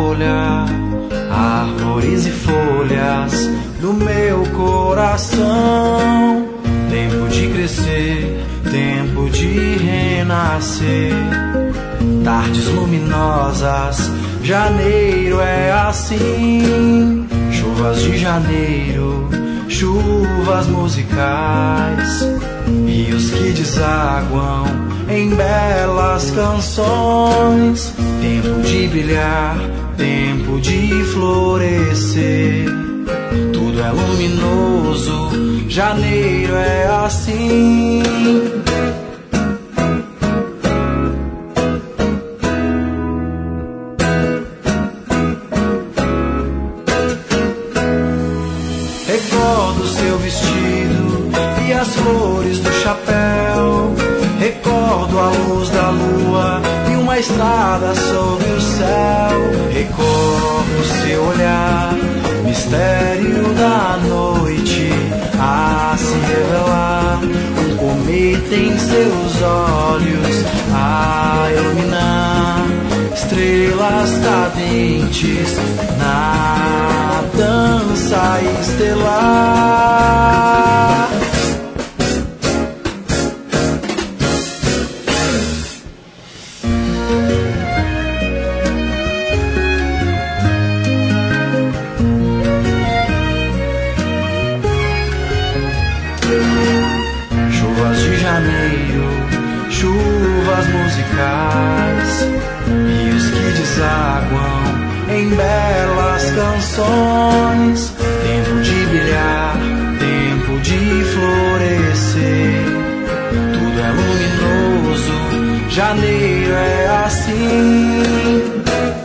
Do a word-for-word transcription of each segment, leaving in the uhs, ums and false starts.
olhar, árvores e folhas no meu coração. Tempo de crescer, tempo de renascer. Tardes luminosas, janeiro é assim. Chuvas de janeiro, chuvas musicais. Rios que desaguam em belas canções. Tempo de brilhar, tempo de florescer. Tudo é luminoso, janeiro é assim. Recordo seu vestido e as flores do chapéu. Recordo a luz da lua e uma estrada sobre o céu. Recordo seu olhar, mistério da noite a se revelar. Um cometa em seus olhos a iluminar. Estrelas cadentes na dança estelar. Chuvas de janeiro, chuvas musicais. Rios que desaguam em belas canções. Tempo de brilhar, tempo de florescer. Tudo é luminoso, janeiro é assim.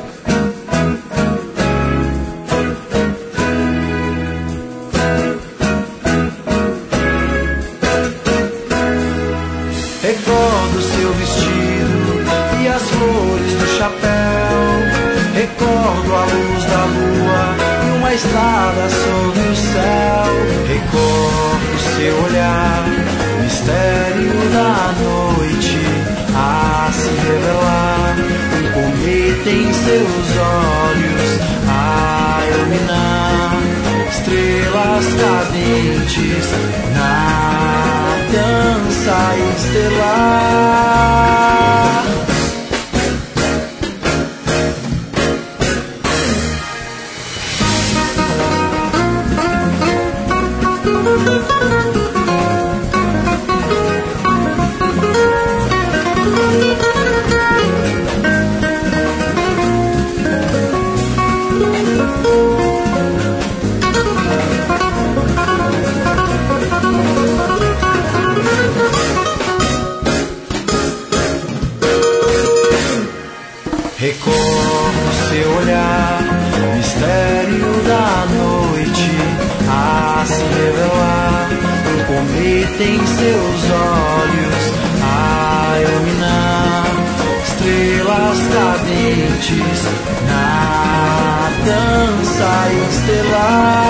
Recordo seu vestido e as flores do chapéu. Recordo a luz da lua e uma estrada sobre o céu. Recordo seu olhar, mistério da noite a se revelar. Um cometa em seus olhos a iluminar. Estrelas cadentes na dança estelar. Recordo seu olhar, mistério da noite a se revelar. Um cometa em seus olhos a iluminar. Estrelas cadentes na dança estelar.